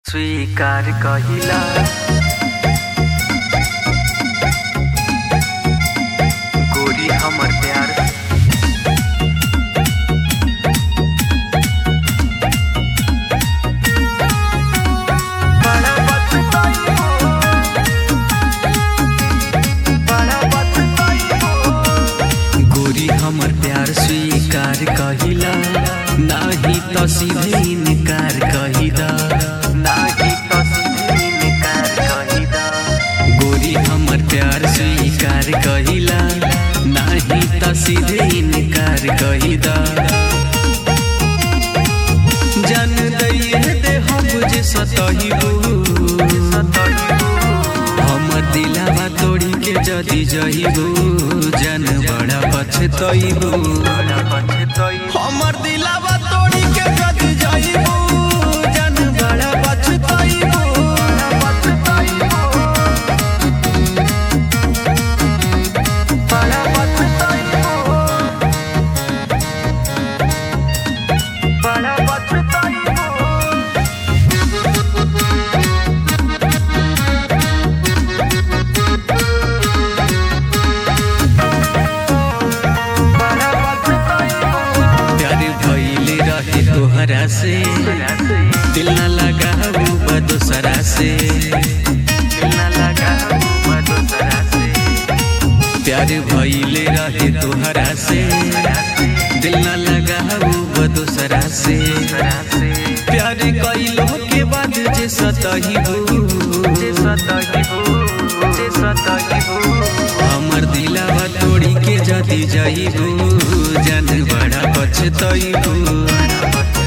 स्वीकार कहिला गोरी हमर प्यार गोरी हमर प्यार स्वीकार कहिला नाही तो सीधे इनकार कहिदा नाही तो सीधे इनकार कहिदा गोरी हमर प्यार स्वीकार कहिला नाही तो सीधे इनकार कहिदा जान दइए दे हम जे सतहिबू हमर दिलावा तोड़ी के जदी जहिबू जान बड़ा पछतइबू हमर दिलावा तोड़ी के जदी जहिबू जान बड़ा पछतइबू बड़ा पछतइबू तोहरा से दिल न लगा दूसरा से दिल न लगा दूसरा से प्यार भइले रहे तोहरा से दिल न लगा दूसरा से प्यार कइलो के बाद जे सतहिबू हमर दिलावा तोड़ी के जदी जइबू जान बड़ा पछतइबू